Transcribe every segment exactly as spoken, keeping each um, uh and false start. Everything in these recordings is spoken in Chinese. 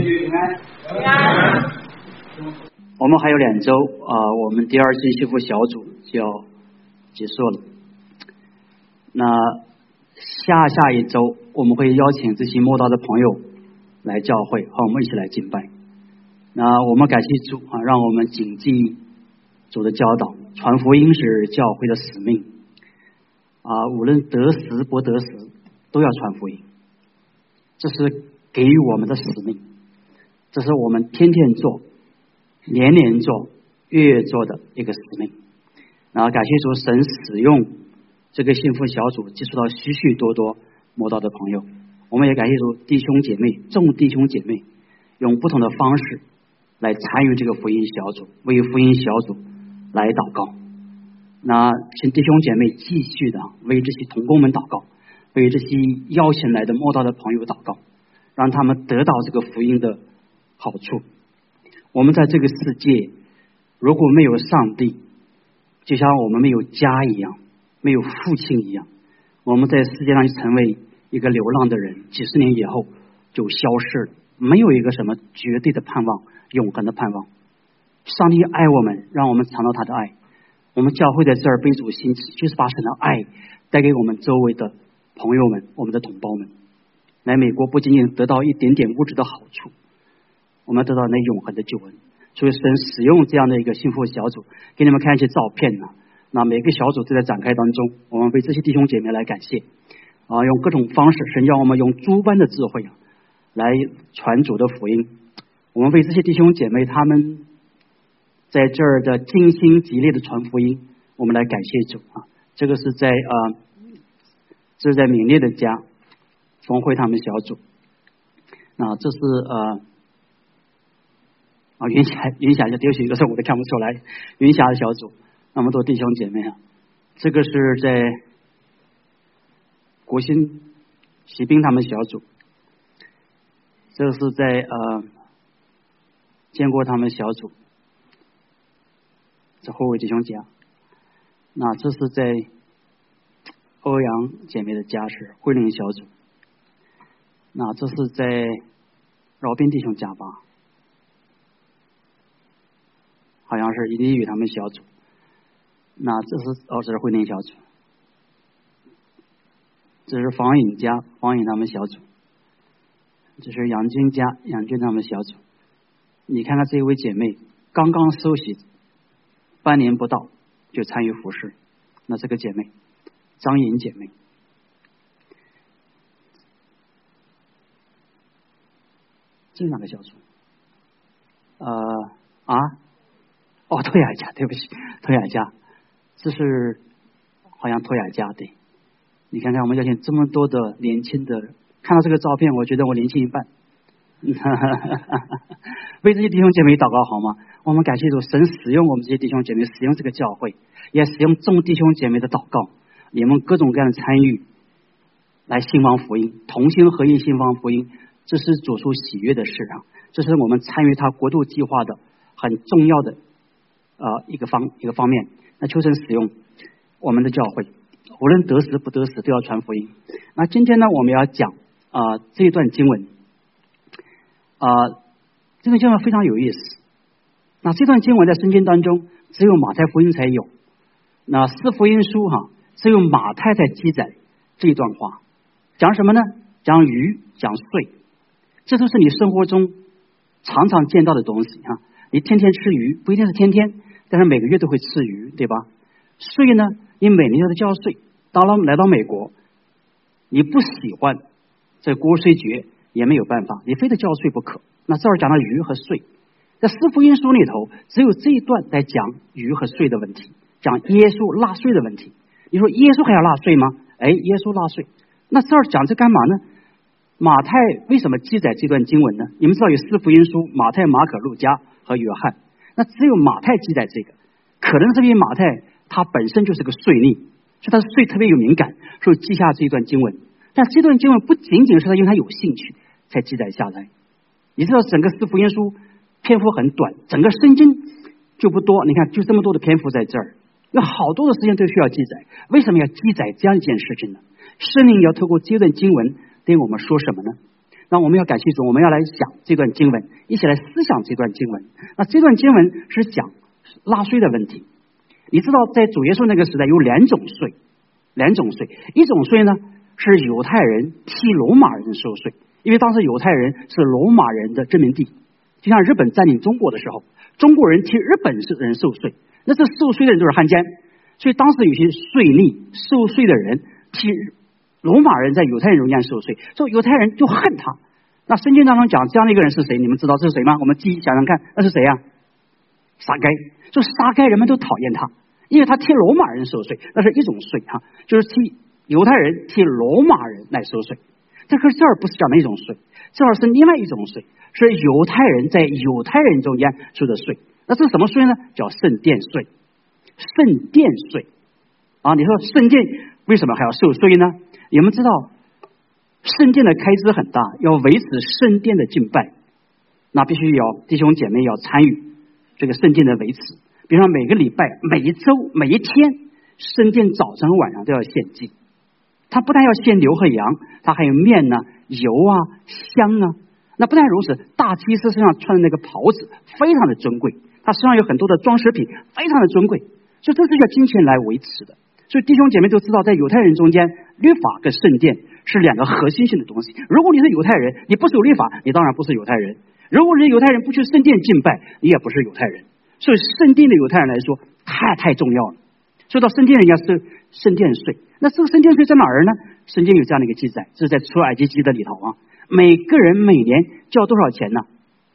我们还有两周啊、呃，我们第二季幸福小组就要结束了。那下下一周我们会邀请这些慕道的朋友来教会，和我们一起来敬拜。那我们感谢主啊，让我们谨记主的教导，传福音是教会的使命啊，无论得时不得时都要传福音，这是给予我们的使命，这是我们天天做、年年做、月月做的一个使命。然后感谢主，神使用这个幸福小组接触到许许多多慕道的朋友，我们也感谢主弟兄姐妹、众弟兄姐妹用不同的方式来参与这个福音小组，为福音小组来祷告。那请弟兄姐妹继续的为这些同工们祷告，为这些邀请来的慕道的朋友祷告，让他们得到这个福音的好处。我们在这个世界如果没有上帝，就像我们没有家一样，没有父亲一样，我们在世界上成为一个流浪的人，几十年以后就消失了，没有一个什么绝对的盼望，永恒的盼望。上帝爱我们，让我们尝到他的爱。我们教会在这儿被主兴起，就是把神的爱带给我们周围的朋友们，我们的同胞们。来美国不仅仅得到一点点物质的好处，我们得到那永恒的救恩。所以神使用这样的一个幸福小组，给你们看一些照片呢。那每个小组都在展开当中，我们为这些弟兄姐妹来感谢啊，用各种方式，神让我们用诸般的智慧啊来传主的福音。我们为这些弟兄姐妹他们在这儿的尽心极力的传福音，我们来感谢主啊。这个是在啊，这是在敏烈的家冯会他们小组。那这是呃啊云霞云霞就丢弃一个字我都看不出来，云霞的小组那么多弟兄姐妹啊。这个是在国新骑兵他们小组，这是在呃建国他们小组，这后卫弟兄家。那这是在欧阳姐妹的家是慧灵小组。那这是在饶斌弟兄家吧，好像是李宇他们小组。那这是哦，这是慧灵小组。这是房颖家，房颖他们小组。这是杨军家，杨军他们小组。你看看这一位姐妹刚刚受洗半年不到就参与服事，那这个姐妹张颖姐妹。这是哪个小组？呃啊哦，托雅家，对不起，托雅家，这是好像托雅家。对，你看看我们邀请这么多的年轻的，看到这个照片，我觉得我年轻一半。为这些弟兄姐妹祷告好吗？我们感谢主，神使用我们这些弟兄姐妹，使用这个教会，也使用众弟兄姐妹的祷告，你们各种各样的参与来兴旺福音，同心合意兴旺福音，这是主所喜悦的事啊！这是我们参与他国度计划的很重要的呃一个方一个方面。那求神使用我们的教会，无论得时不得时都要传福音。那今天呢，我们要讲啊、呃、这一段经文啊、呃，这段经文非常有意思。那这段经文在圣经当中只有马太福音才有，那四福音书哈、啊、只有马太在记载这一段话，讲什么呢？讲鱼，讲税，这都是你生活中常常见到的东西啊。你天天吃鱼，不一定是天天，但是每个月都会吃鱼，对吧？税呢，你每年都交税。当然来到美国，你不喜欢这国税局也没有办法，你非得交税不可。那这儿讲到鱼和税，在四福音书里头只有这一段在讲鱼和税的问题，讲耶稣纳税的问题。你说耶稣还要纳税吗？哎，耶稣纳税。那这儿讲这干嘛呢？马太为什么记载这段经文呢？你们知道有四福音书，马太、马可、路加和约翰，那只有马太记载这个，可能是因为马太他本身就是个税吏，所以他税特别有敏感，所以记下这一段经文。但这段经文不仅仅是他因为他有兴趣才记载下来。你知道整个四福音书篇幅很短，整个圣经就不多，你看就这么多的篇幅在这儿，有好多的时间都需要记载。为什么要记载这样一件事情呢？圣灵要透过这段经文对我们说什么呢？ 那我们要感谢主，我们要来讲这段经文，一起来思想这段经文。那这段经文是讲纳税的问题。你知道在主耶稣那个时代有两种税，两种税，一种税呢是犹太人替罗马人收税，因为当时犹太人是罗马人的殖民地，就像日本占领中国的时候，中国人替日本人受税，那这受税的人都是汉奸，所以当时有些税吏受税的人替罗马人在犹太人中间受税，所以犹太人就恨他。那圣经当中讲这样的一个人是谁？你们知道这是谁吗？我们自己想想看，那是谁呀、啊？撒该。就撒该人们都讨厌他，因为他替罗马人收税，那是一种税哈、啊，就是替犹太人替罗马人来收税。这可是这儿不是讲的一种税，这儿是另外一种税，是犹太人在犹太人中间收的税。那这是什么税呢？叫圣殿税。圣殿税啊，你说圣殿为什么还要收税呢？你们知道圣殿的开支很大，要维持圣殿的敬拜，那必须要弟兄姐妹要参与这个圣殿的维持。比如说每个礼拜、每一周、每一天，圣殿早晨和晚上都要献祭。他不但要献牛和羊，他还有面呢、油啊、香啊。那不但如此，大祭司身上穿的那个袍子非常的尊贵，他身上有很多的装饰品，非常的尊贵，所以这是要金钱来维持的。所以弟兄姐妹都知道，在犹太人中间，律法跟圣殿是两个核心性的东西。如果你是犹太人，你不守律法，你当然不是犹太人；如果你是犹太人不去圣殿敬拜，你也不是犹太人。所以圣殿的犹太人来说太太重要了。说到圣殿，人家是圣殿税，那这个圣殿税在哪儿呢？圣经有这样的一个记载，这是在出埃及记的里头啊。每个人每年交多少钱呢？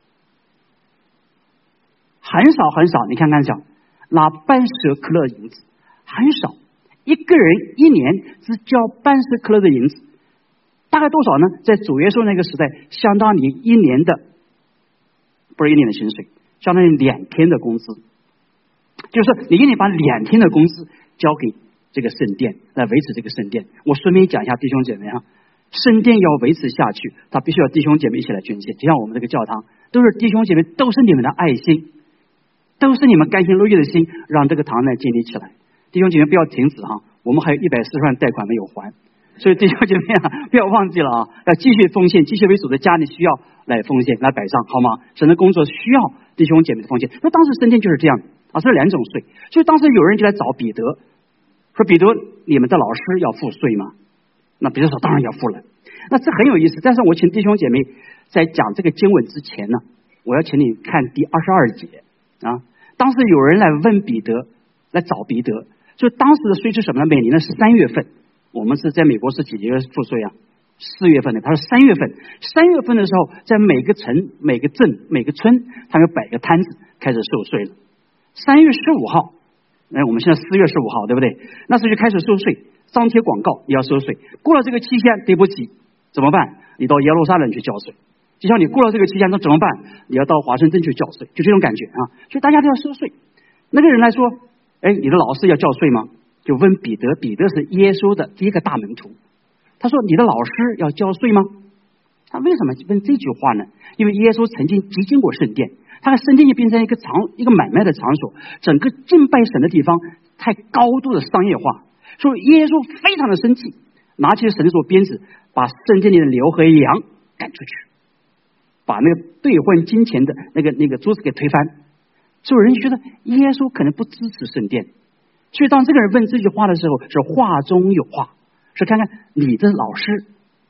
很少很少，你看看讲拿半舍克勒银子，很少，一个人一年只交半舍克勒的银子，大概多少呢？在主耶稣那个时代，相当于一年的，不是一年的薪水，相当于两天的工资。就是你一定把两天的工资交给这个圣殿来维持这个圣殿。我顺便讲一下弟兄姐妹啊，圣殿要维持下去，他必须要弟兄姐妹一起来捐献。就像我们这个教堂，都是弟兄姐妹，都是你们的爱心，都是你们甘心乐意的心，让这个堂来建立起来。弟兄姐妹不要停止哈，我们还有一百四十万贷款没有还，所以弟兄姐妹啊，不要忘记了啊，要继续奉献，继续为主的家里需要来奉献来摆上，好吗？神的工作需要弟兄姐妹的奉献。那当时圣殿就是这样啊，这是两种税。所以当时有人就来找彼得，说彼得，你们的老师要付税吗？那彼得说当然要付了。那这很有意思。但是我请弟兄姐妹在讲这个经文之前呢，我要请你看第二十二节啊。当时有人来问彼得，来找彼得，所以当时的税是什么呢？每年的是三月份。我们是在美国是几月付税啊？四月份的，他是三月份。三月份的时候，在每个城、每个镇、每个村，他们摆个摊子开始收税了。三月十五号，哎，我们现在四月十五号，对不对？那时候就开始收税，张贴广告也要收税。过了这个期限，对不起，怎么办？你到耶路撒冷去交税。就像你过了这个期限，那怎么办？你要到华盛顿去交税，就这种感觉啊。所以大家都要收税。那个人来说，哎，你的老师要交税吗？就问彼得，彼得是耶稣的第一个大门徒。他说：“你的老师要交税吗？”他为什么问这句话呢？因为耶稣曾经极经过圣殿，他的圣殿就变成一个场一个买卖的场所，整个敬拜神的地方太高度的商业化，所以耶稣非常的生气，拿起绳索鞭子，把圣殿里的牛和羊赶出去，把那个兑换金钱的那个那个桌子给推翻。所以人觉得耶稣可能不支持圣殿，所以当这个人问这句话的时候，是话中有话，是看看你的老师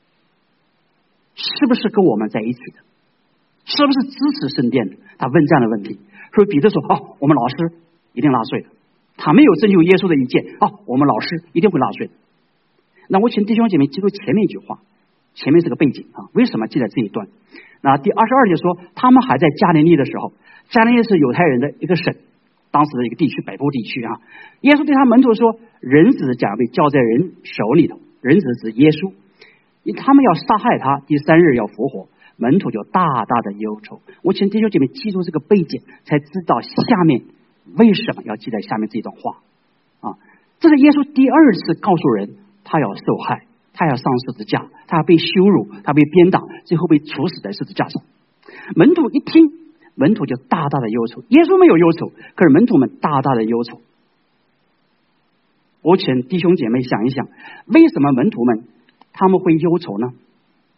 是不是跟我们在一起的，是不是支持圣殿的？他问这样的问题。所以彼得说：“哦，我们老师一定纳税的。”他没有征求耶稣的意见，哦，我们老师一定会纳税的。那我请弟兄姐妹记住前面一句话，前面是个背景啊，为什么记在这一段？那第二十二节说，他们还在加利利的时候，加利利是犹太人的一个省，当时的一个地区，北部地区啊。耶稣对他门徒说：“人子将被交在人手里头。”人子指耶稣，他们要杀害他，第三日要复活。门徒就大大的忧愁。我请弟兄姐妹记住这个背景，才知道下面为什么要记在下面这段话啊。这是耶稣第二次告诉人，他要受害，他要上十字架，他要被羞辱，他被鞭打，最后被处死在十字架上。门徒一听，门徒就大大的忧愁。耶稣没有忧愁，可是门徒们大大的忧愁。我请弟兄姐妹想一想，为什么门徒们他们会忧愁呢？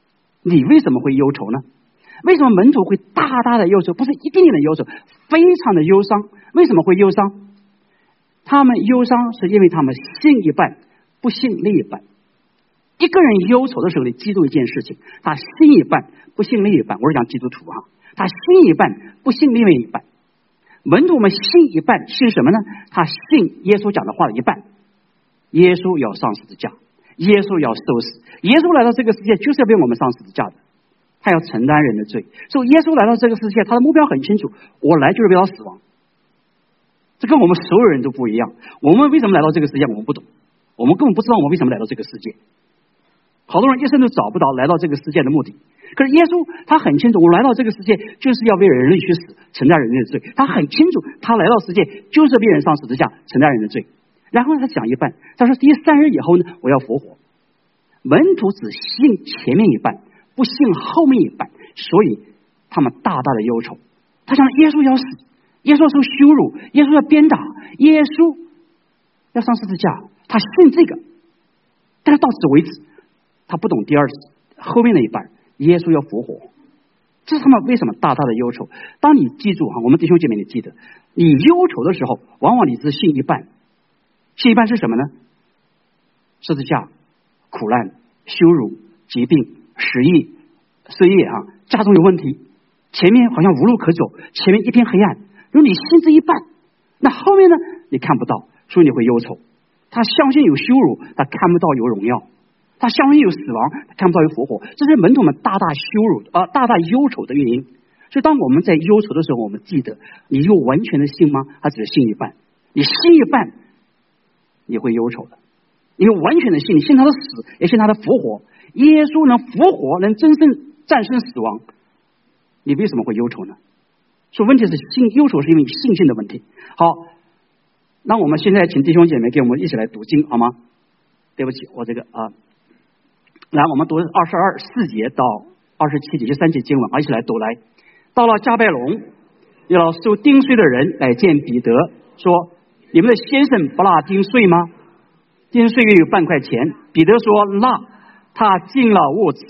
你为什么会忧愁呢？为什么门徒会大大的忧愁？不是一点点的忧愁，非常的忧伤。为什么会忧伤？他们忧伤是因为他们信一半，不信另一半。一个人忧愁的时候，你记住一件事情，他信一半，不信另一半。我是讲基督徒啊，他信一半，不信另外一半。门徒们信一半，信什么呢？他信耶稣讲的话的一半。耶稣要上十字架，耶稣要受死，耶稣来到这个世界就是要为我们上十字架的，他要承担人的罪。所以耶稣来到这个世界，他的目标很清楚，我来就是为了死亡。这跟我们所有人都不一样。我们为什么来到这个世界，我们不懂，我们根本不知道我们为什么来到这个世界。好多人一生都找不到来到这个世界的目的。可是耶稣他很清楚，我来到这个世界就是要为人类去死，承担人类的罪。他很清楚，他来到世界就是为人上十字架，承担人的罪。然后他讲一半，他说第三日以后呢，我要复活。门徒只信前面一半，不信后面一半，所以他们大大的忧愁。他想耶稣要死，耶稣受羞辱，耶稣要鞭打，耶稣要上十字架，他信这个，但是到此为止，他不懂第二后面那一半，耶稣要复活。这是他们为什么大大的忧愁。当你记住哈，我们弟兄姐妹，你记得，你忧愁的时候，往往你只信一半。信一半是什么呢？十字架、苦难、羞辱、疾病、失业、岁月啊，家中有问题，前面好像无路可走，前面一片黑暗。如果你信这一半，那后面呢？你看不到，所以你会忧愁。他相信有羞辱，他看不到有荣耀；他相信有死亡，他看不到有复活。这是门徒们大大羞辱啊、呃，大大忧愁的原因。所以，当我们在忧愁的时候，我们记得，你有完全的信吗？他只是信一半。你信一半，你会忧愁的。你有完全的信，你信他的死，也信他的复活。耶稣能复活，能真正战胜死亡，你为什么会忧愁呢？所以问题是信忧愁是因为信心的问题。好，那我们现在请弟兄姐妹给我们一起来读经好吗？对不起，我这个啊，来我们读二十二四节到二十七节这三节经文啊，一起来读来。到了迦百农，有受钉税的人来见彼得，说：“你们的先生不纳丁税吗？”丁税约有半块钱。彼得说：“纳。”他进了屋子。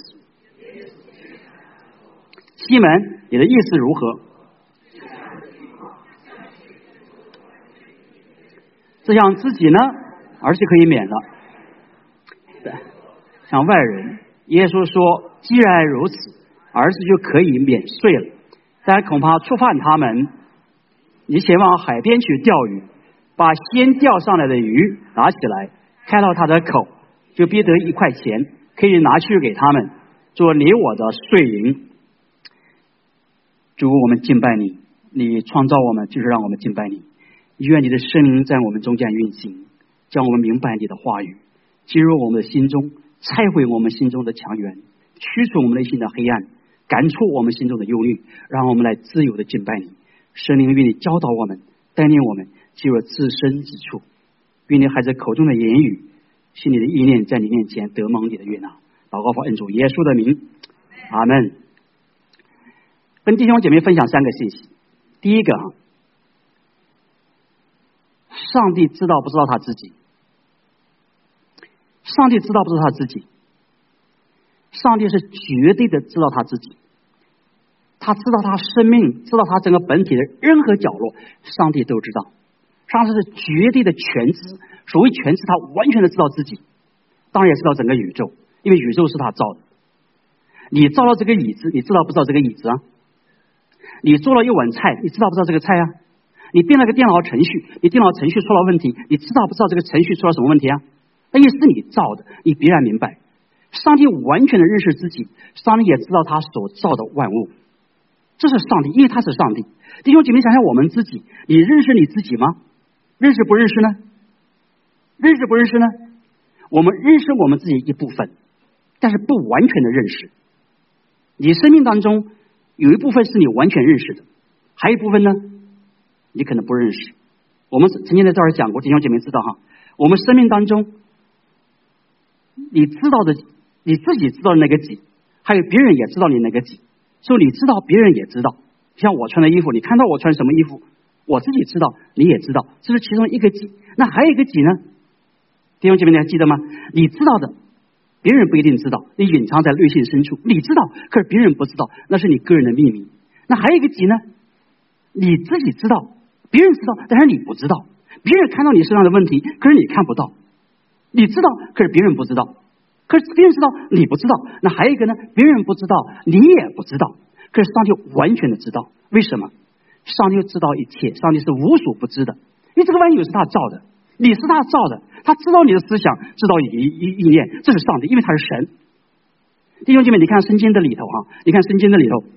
西门，你的意思如何？这样自己呢，儿子可以免了。像外人，耶稣说：“既然如此，儿子就可以免税了。但恐怕触犯他们，你前往海边去钓鱼，把先钓上来的鱼拿起来，开到他的口，就必得一块钱，可以拿去给他们，做你我的税银。”主，我们敬拜你，你创造我们就是让我们敬拜你。愿你的圣灵在我们中间运行，将我们明白你的话语，进入我们的心中，拆毁我们心中的墙垣，驱除我们内心的黑暗，赶出我们心中的忧虑，让我们来自由的敬拜你。圣灵愿你教导我们，带领我们进入自身之处。愿你孩子口中的言语，心里的意念在你面前得蒙你的悦纳。祷告奉恩主耶稣的名，阿门。跟弟兄姐妹分享三个信息。第一个，上帝知道不知道他自己？上帝知道不知道他自己？上帝是绝对的知道他自己，他知道他生命，知道他整个本体的任何角落，上帝都知道。上帝是绝对的全知，所谓全知，他完全的知道自己，当然也知道整个宇宙，因为宇宙是他造的。你造了这个椅子，你知道不知道这个椅子啊？你做了一碗菜，你知道不知道这个菜啊？你编了个电脑程序，你电脑程序出了问题，你知道不知道这个程序出了什么问题啊？那也是你造的，你必然明白。上帝完全的认识自己，上帝也知道他所造的万物，这是上帝，因为他是上帝。弟兄姐妹，想想我们自己，你认识你自己吗？认识不认识呢？认识不认识呢？我们认识我们自己一部分，但是不完全的认识。你生命当中有一部分是你完全认识的，还有一部分呢，你可能不认识。我们曾经在这儿讲过，弟兄姐妹知道哈，我们生命当中，你知道的，你自己知道的那个己，还有别人也知道你那个己，所以你知道，别人也知道。像我穿的衣服，你看到我穿什么衣服，我自己知道，你也知道，这是其中一个己。那还有一个己呢？弟兄姐妹，你还记得吗？你知道的， 别人不一定知道，你隐藏在内心深处，你知道，可是别人不知道，那是你个人的秘密。那还有一个己呢，你自己知道，别人知道，但是你不知道。别人看到你身上的问题，可是你看不到。你知道，可是别人不知道。可是别人知道，你不知道。那还有一个呢，别人不知道，你也不知道，可是上帝完全的知道。为什么？上帝知道一切，上帝是无所不知的，因为这个万有是他造的，你是他造的，他知道你的思想，知道意意意念，这是上帝，因为他是神。弟兄姐妹，你看圣经的里头啊，你看圣经的里头，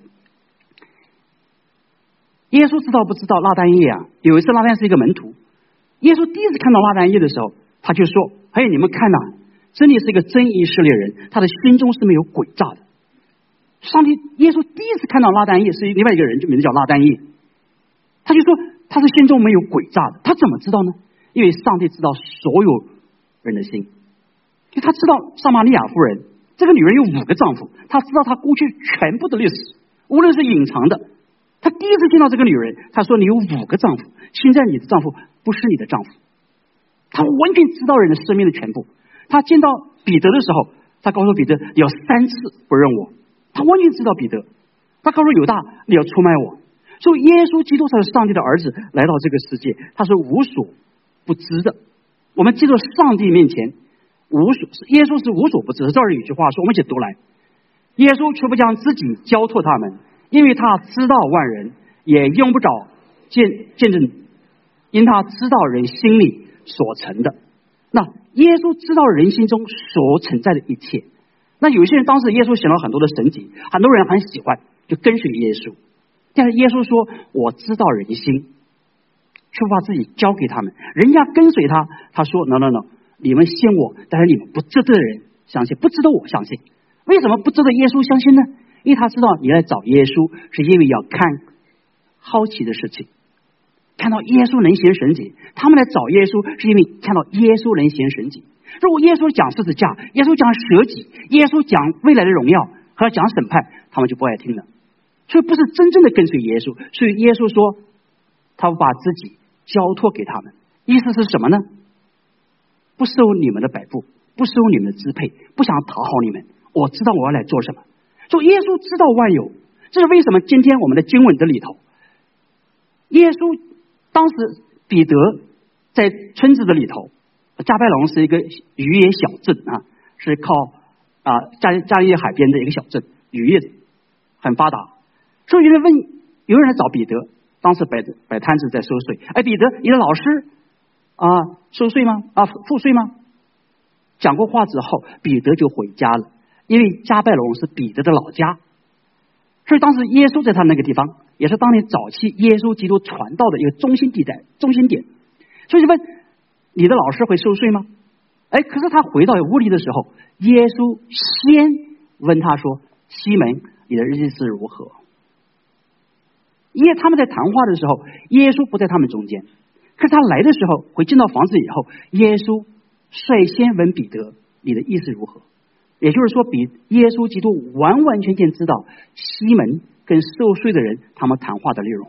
耶稣知道不知道拉但业啊？有一次拉但是一个门徒，耶稣第一次看到拉但业的时候，他就说：“嘿，你们看呐、啊，真理是一个真以色列人，他的心中是没有诡诈的。”上帝耶稣第一次看到拉但业是另外一个人，就名字叫拉但业，他就说他是心中没有诡诈的。他怎么知道呢？因为上帝知道所有人的心，就他知道撒玛利亚夫人这个女人有五个丈夫，他知道她过去全部的历史，无论是隐藏的。他第一次见到这个女人，他说：“你有五个丈夫，现在你的丈夫不是你的丈夫。”他完全知道人的生命的全部。他见到彼得的时候，他告诉彼得：“你要三次不认我。”他完全知道彼得。他告诉犹大：“你要出卖我。”所以耶稣基督才是上帝的儿子，来到这个世界，他是无所不知的。我们记住，上帝面前无所，耶稣是无所不知。这儿有一句话说，我们一起读来：耶稣却不将自己交托他们，因为他知道万人，也用不着见见证，因他知道人心里所存的。那耶稣知道人心中所存在的一切。那有些人当时耶稣显了很多的神迹，很多人很喜欢，就跟随耶稣。但是耶稣说：“我知道人心，却把自己交给他们。人家跟随他，他说 ：‘no no no， 你们信我，但是你们不值得人相信，不值得我相信。’为什么不值得耶稣相信呢？因为他知道你来找耶稣，是因为要看好奇的事情，看到耶稣能行神迹。他们来找耶稣，是因为看到耶稣能行神迹。如果耶稣讲十字架，耶稣讲舍己，耶稣讲未来的荣耀和讲审判，他们就不爱听了。所以不是真正的跟随耶稣。所以耶稣说，他把自己交托给他们，意思是什么呢？不受你们的摆布，不受你们的支配，不想讨好你们。我知道我要来做什么。所以耶稣知道万有，这是为什么今天我们的经文的里头，耶稣当时彼得在村子的里头，加百隆是一个渔业小镇啊，是靠啊加加利利海边的一个小镇，渔业很发达。所以有人问，有人来找彼得，当时摆摆摊子在收税。哎，彼得，你的老师啊收税吗？啊付税吗？讲过话之后，彼得就回家了，因为加百隆是彼得的老家。所以当时耶稣在他那个地方，也是当年早期耶稣基督传道的一个中心地带、中心点。所以就问，你的老师会收税吗？哎，可是他回到屋里的时候，耶稣先问他说：“西门，你的日子如何？”因为他们在谈话的时候，耶稣不在他们中间。可是他来的时候，回进到房子以后，耶稣率先问彼得：“你的意思如何？”也就是说，比耶稣基督完完全全知道西门跟受税的人他们谈话的内容。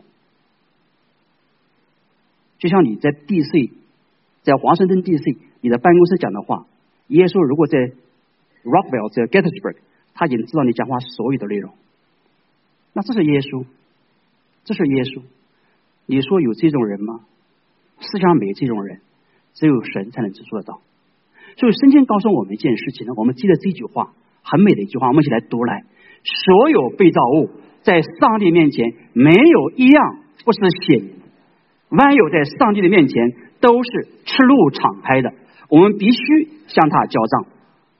就像你在 D C， 在华盛顿 D C， 你的办公室讲的话，耶稣如果在 Rockville， 在 Gettysburg， 他已经知道你讲话所有的内容。那这是耶稣，这是耶稣。你说有这种人吗？世界上没这种人，只有神才能做得到。所以圣经告诉我们一件事情呢，我们记得这句话，很美的一句话，我们一起来读来：所有被造物在上帝面前没有一样不是显明的，万有在上帝的面前都是赤露敞开的，我们必须向他交账。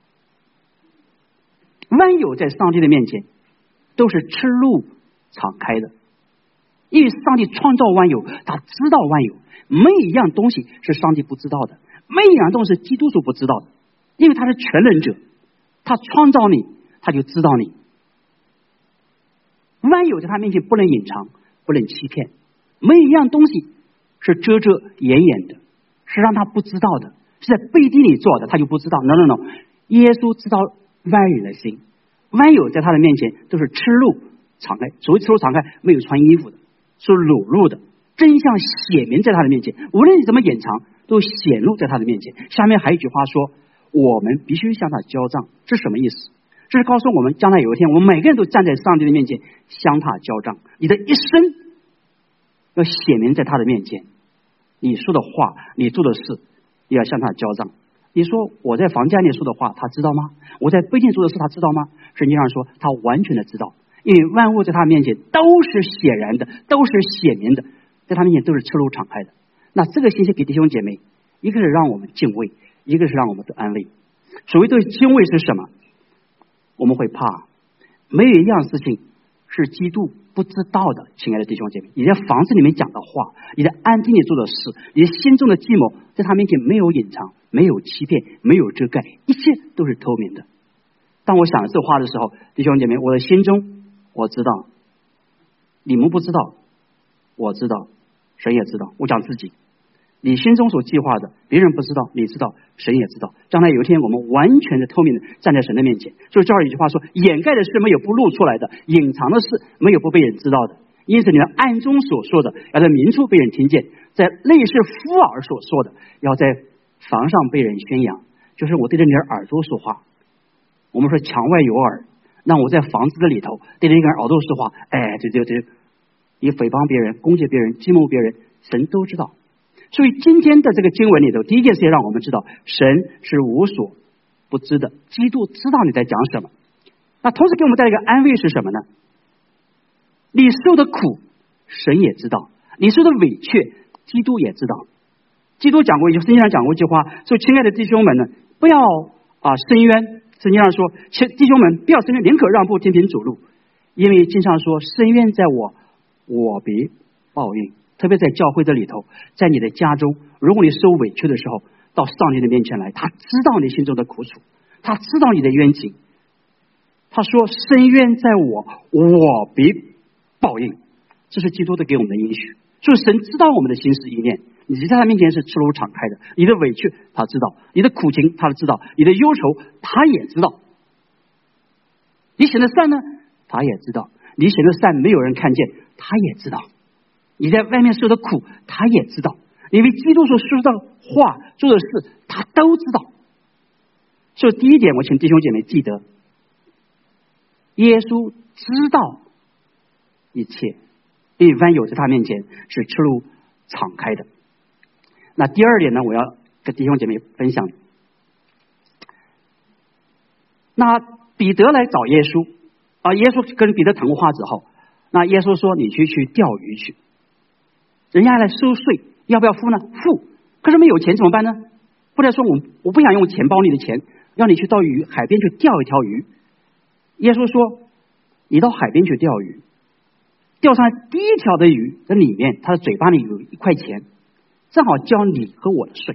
万有在上帝的面前都是赤露敞开的，因为上帝创造万有，他知道万有，没有一样东西是上帝不知道的，没有一样东西是基督所不知道的，因为他是全能者，他创造你，他就知道你。万有在他面前不能隐藏，不能欺骗，没有一样东西是遮遮掩掩的，是让他不知道的，是在背地里做的，他就不知道。no no no， 耶稣知道万有的心，万有在他的面前都是赤露敞开。所谓赤露敞开，没有穿衣服的，是裸露的，真相显明在他的面前，无论你怎么掩藏，都显露在他的面前。下面还有一句话说： 我们必须向他交账。这是什么意思？这是告诉我们，将来有一天，我们每个人都站在上帝的面前向他交账。你的一生要显明在他的面前，你说的话，你做的事，也要向他交账。你说我在房间里说的话，他知道吗？我在背地做的事，他知道吗？圣经上说，他完全的知道，因为万物在他面前都是显然的，都是显明的，在他面前都是赤露敞开的。那这个信息给弟兄姐妹，一个是让我们敬畏，一个是让我们得安慰。所谓的敬畏是什么？我们会怕，没有一样事情是基督不知道的。亲爱的弟兄姐妹，你在房子里面讲的话，你在暗地里做的事，你心中的计谋，在他面前没有隐藏，没有欺骗，没有遮盖，一切都是透明的。当我想这话的时候，弟兄姐妹，我的心中我知道，你们不知道，我知道，神也知道。我讲自己，你心中所计划的，别人不知道，你知道，神也知道。将来有一天，我们完全的透明的站在神的面前。所以这儿有一句话说，掩盖的事没有不露出来的，隐藏的事没有不被人知道的。因此你们暗中所说的，要在明处被人听见，在类似夫耳所说的，要在房上被人宣扬。就是我对着你的耳朵说话，我们说墙外有耳，那我在房子的里头对着一个人耳朵说话，哎，对对对，你诽谤别人，攻击别人，计谋别人，神都知道。所以今天的这个经文里头，第一件事要让我们知道，神是无所不知的，基督知道你在讲什么。那同时给我们带来一个安慰是什么呢？你受的苦，神也知道；你受的委屈，基督也知道。基督讲过一句，圣经上讲过一句话，说：“亲爱的弟兄们呢，不要啊伸冤。”圣经上说：“弟兄们，不要伸冤，宁可让步，听凭主路。因为经上说，伸冤在我，我必报应。”特别在教会的里头，在你的家中，如果你受委屈的时候，到上帝的面前来，他知道你心中的苦楚，他知道你的冤情。他说：“伸冤在我，我必报应。”这是基督的给我们的应许。所以神知道我们的心思意念，你在他面前是赤裸敞开的。你的委屈他知道，你的苦情他知道，你的忧愁他也知道。你行的善呢，他也知道；你行的善没有人看见，他也知道。你在外面受的苦，他也知道；因为基督所说的话、做的事，他都知道。所以第一点，我请弟兄姐妹记得，耶稣知道一切，因为万有在他面前是赤露敞开的。那第二点呢，我要跟弟兄姐妹分享。那彼得来找耶稣啊，耶稣跟彼得谈过话之后，那耶稣说：“你去去钓鱼去。”人家来收税，要不要付呢？付。可是没有钱怎么办呢？或者说我我不想用钱包里的钱，让你去到鱼海边去钓一条鱼。耶稣说：“你到海边去钓鱼，钓上第一条的鱼的里面，它的嘴巴里有一块钱，正好交你和我的税。”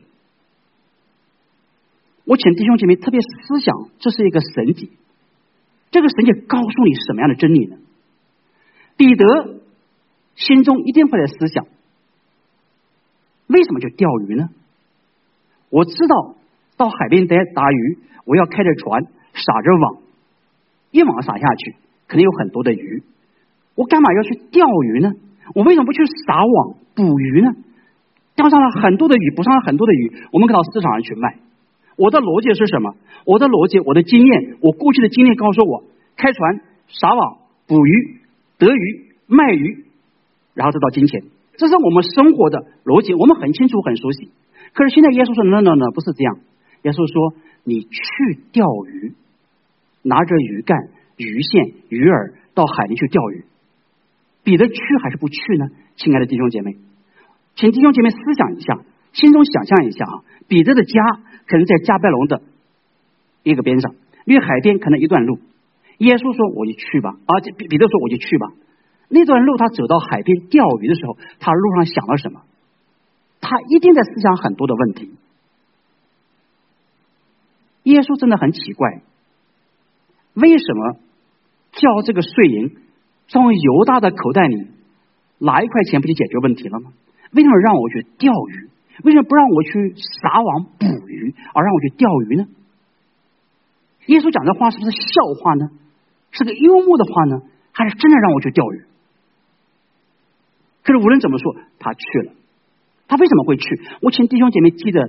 我请弟兄姐妹特别思想，这是一个神迹。这个神迹告诉你什么样的真理呢？彼得心中一定会来思想，为什么就钓鱼呢？我知道到海边来打鱼，我要开着船，撒着网，一网撒下去，肯定有很多的鱼。我干嘛要去钓鱼呢？我为什么不去撒网捕鱼呢？钓上了很多的鱼，捕上了很多的鱼，我们可到市场上去卖。我的逻辑是什么？我的逻辑，我的经验，我过去的经验告诉我，开船、撒网、捕鱼、得鱼、卖鱼，然后得到金钱，这是我们生活的逻辑，我们很清楚很熟悉。可是现在耶稣说 no no no 不是这样。耶稣说你去钓鱼，拿着鱼竿、鱼线、鱼饵到海里去钓鱼。彼得去还是不去呢？亲爱的弟兄姐妹，请弟兄姐妹思想一下，心中想象一下啊，彼得的家可能在加百隆的一个边上，离海边可能一段路。耶稣说我就去吧，啊，彼得说我就去吧。那段路他走到海边钓鱼的时候，他路上想了什么？他一定在思想很多的问题。耶稣真的很奇怪，为什么叫这个税银从犹大的口袋里拿一块钱不就解决问题了吗？为什么让我去钓鱼？为什么不让我去撒网捕鱼，而让我去钓鱼呢？耶稣讲的话是不是笑话呢？是个幽默的话呢？还是真的让我去钓鱼？可是无论怎么说，他去了。他为什么会去？我请弟兄姐妹记得，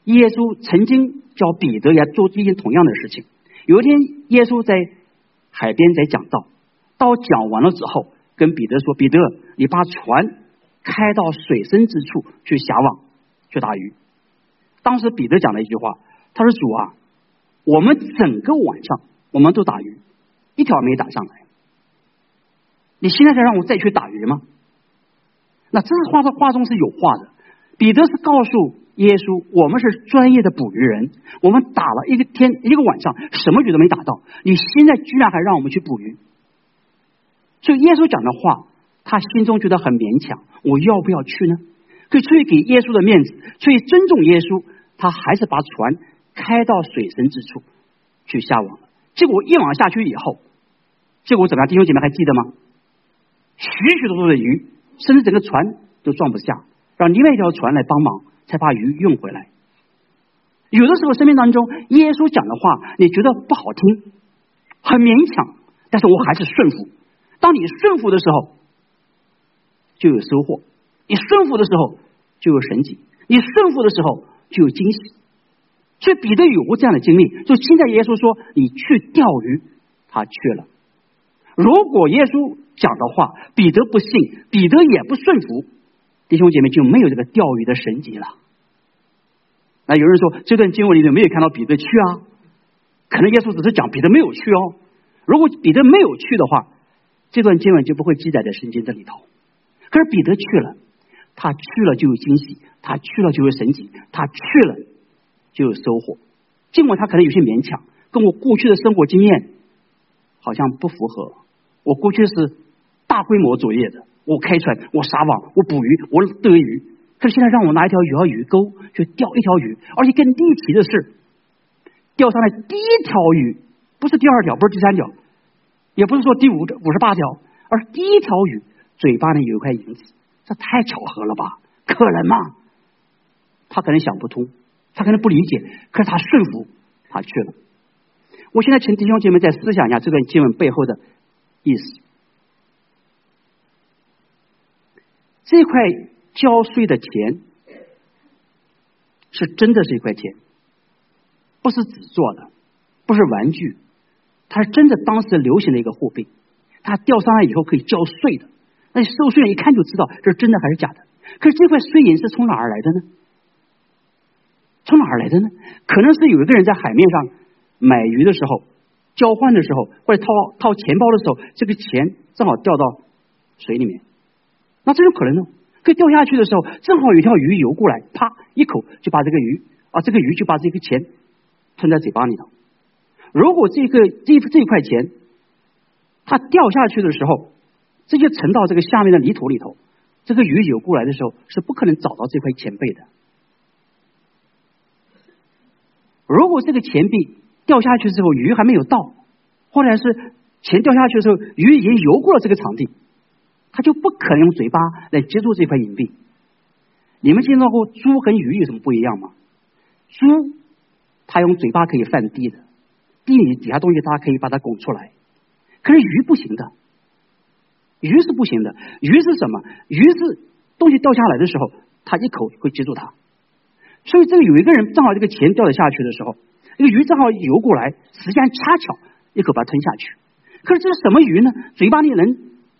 耶稣曾经叫彼得也做一件同样的事情。有一天耶稣在海边在讲道，到讲完了之后跟彼得说，彼得，你把船开到水深之处去下网去打鱼。当时彼得讲了一句话，他说，主啊，我们整个晚上我们都打鱼，一条没打上来，你现在才让我再去打鱼吗？那这是话的话中是有话的。彼得是告诉耶稣，我们是专业的捕鱼人，我们打了一个天一个晚上什么鱼都没打到，你现在居然还让我们去捕鱼。所以耶稣讲的话他心中觉得很勉强，我要不要去呢？可以出于给耶稣的面子，出于尊重耶稣，他还是把船开到水深之处去下网了。结果一网下去以后，结果怎么样？弟兄姐妹还记得吗？许许多多的鱼，甚至整个船都装不下，让另外一条船来帮忙，才把鱼运回来。有的时候生命当中耶稣讲的话你觉得不好听，很勉强，但是我还是顺服。当你顺服的时候就有收获，你顺服的时候就有神迹，你顺服的时候就有惊喜。所以彼得有过这样的经历，就现在耶稣说你去钓鱼，他去了。如果耶稣讲的话彼得不信，彼得也不顺服，弟兄姐妹就没有这个钓鱼的神迹了。那有人说这段经文里面没有看到彼得去啊，可能耶稣只是讲彼得没有去哦。如果彼得没有去的话，这段经文就不会记载在圣经这里头。可是彼得去了，他去了就有惊喜，他去了就有神迹，他去了就有收获。尽管他可能有些勉强，跟我过去的生活经验好像不符合。我过去是大规模作业的，我开船，我撒网，我捕鱼，我得鱼。可是现在让我拿一条鱼饵鱼钩去钓一条鱼，而且更离奇的是，钓上来第一条鱼不是第二条，不是第三条，也不是说第五五十八条，而是第一条鱼嘴巴里有一块银子。这太巧合了吧？可能吗？他可能想不通，他可能不理解，可是他顺服，他去了。我现在请弟兄姐妹再思想一下这段经文背后的意思。这块交税的钱是真的是一块钱，不是纸做的，不是玩具，它是真的当时流行的一个货币。它钓上来以后可以交税的，那收税人一看就知道这是真的还是假的。可是这块税银是从哪儿来的呢？从哪儿来的呢？可能是有一个人在海面上买鱼的时候，交换的时候，或者掏掏钱包的时候，这个钱正好掉到水里面，那这种可能呢？可以掉下去的时候，正好有一条鱼游过来，啪一口就把这个鱼啊，这个鱼就把这个钱吞在嘴巴里头。如果这个这这一块钱它掉下去的时候，这就沉到这个下面的泥土里头，这个鱼游过来的时候是不可能找到这块钱币的。如果这个钱币掉下去之后鱼还没有到，或者是钱掉下去的时候鱼已经游过了这个场地，他就不可能用嘴巴来接住这块银币。你们见到过猪和鱼有什么不一样吗？猪它用嘴巴可以泛地的，地里底下东西它可以把它拱出来，可是鱼不行的，鱼是不行的。鱼是什么？鱼是东西掉下来的时候它一口会接住它。所以这个有一个人正好这个钱掉了下去的时候，这个鱼正好游过来，时间恰巧一口把它吞下去。可是这是什么鱼呢？嘴巴里能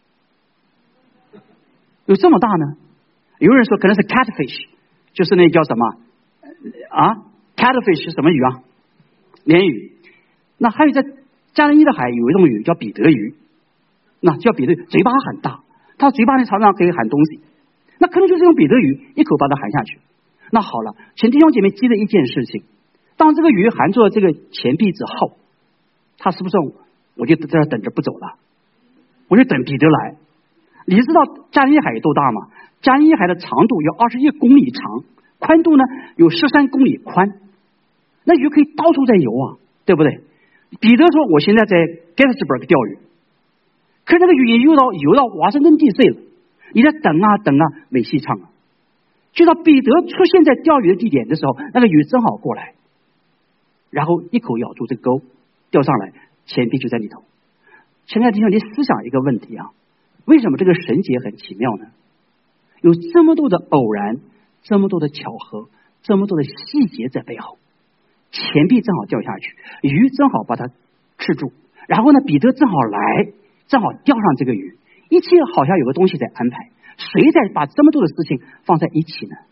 有这么大呢？有人说可能是 catfish， 就是那叫什么啊 catfish 是什么鱼啊？鲢鱼。那还有在加利利的海有一种鱼叫彼得鱼，那叫彼得鱼，嘴巴很大，它嘴巴里常常可以含东西，那可能就是用彼得鱼一口把它含下去。那好了，请弟兄姐妹记得一件事情，当这个鱼含住了这个钱币之后，它是不是我就在这等着不走了，我就等彼得来。你知道加利利海有多大吗？加利利海的长度有二十一公里长，宽度呢有十三公里宽，那鱼可以到处在游啊，对不对？彼得说我现在在 Gettysburg 钓鱼，可是那个鱼也游到游到华盛顿 D C 了，你在等啊等啊没戏唱啊。就到彼得出现在钓鱼的地点的时候，那个鱼正好过来，然后一口咬住这个钩，钓上来，钱币就在里头。亲爱的弟兄，你思想一个问题啊，为什么这个神节很奇妙呢？有这么多的偶然，这么多的巧合， 这么多的细节在背后。钱币正好掉下去，鱼正好把它吃住，然后呢，彼得正好来，正好钓上这个鱼，一切好像有个东西在安排。谁在把这么多的事情放在一起呢？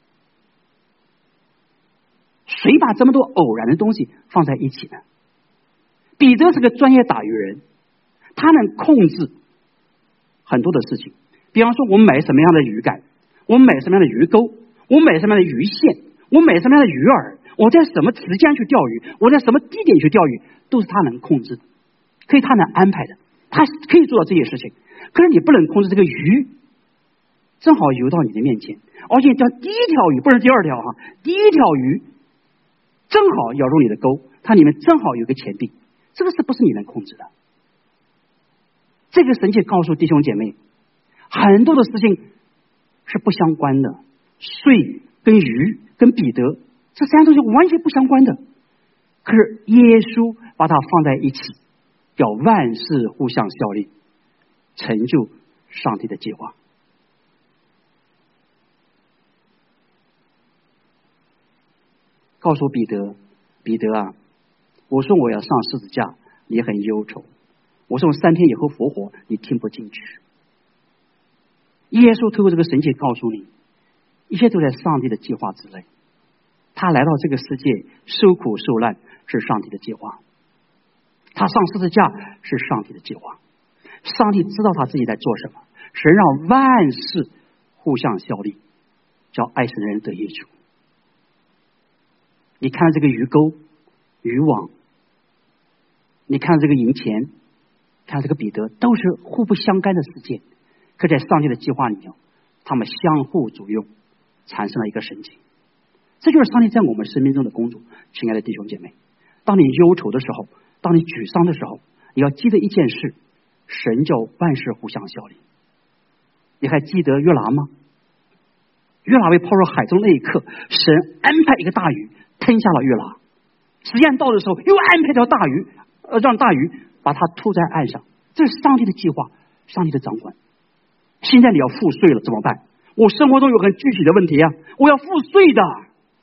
谁把这么多偶然的东西放在一起呢？彼得是个专业打鱼人，他能控制很多的事情。比方说，我们买什么样的鱼竿，我们买什么样的鱼钩，我们买什么样的鱼线，我们买什么样的鱼饵，我在什么时间去钓鱼，我在什么地点去钓鱼，都是他能控制的，可以他能安排的，他可以做到这些事情。可是你不能控制这个鱼正好游到你的面前，而且叫第一条鱼，不是第二条哈，第一条鱼正好咬入你的钩，它里面正好有个钱币，这个事不是你能控制的。这个神迹告诉弟兄姐妹，很多的事情是不相关的，水跟鱼跟彼得这三样东西完全不相关的，可是耶稣把它放在一起，叫万事互相效力，成就上帝的计划。告诉彼得，彼得啊，我说我要上十字架，你很忧愁；我说我三天以后复活，你听不进去。耶稣透过这个神迹告诉你，一切都在上帝的计划之内。他来到这个世界受苦受难是上帝的计划，他上十字架是上帝的计划。上帝知道他自己在做什么，神让万事互相效力，叫爱神的人得益处。你看这个鱼钩、渔网，你看这个银钱，看这个彼得，都是互不相干的事件，可在上帝的计划里面，他们相互作用，产生了一个神迹。这就是上帝在我们生命中的工作。亲爱的弟兄姐妹，当你忧愁的时候，当你沮丧的时候，你要记得一件事，神叫万事互相效力。你还记得约拿吗？约拿被抛入海中那一刻，神安排一个大鱼吞下了约拿，时间到的时候又安排条大鱼，呃，让大鱼把它吐在岸上。这是上帝的计划，上帝的掌管。现在你要付税了怎么办？我生活中有很具体的问题啊，我要付税的，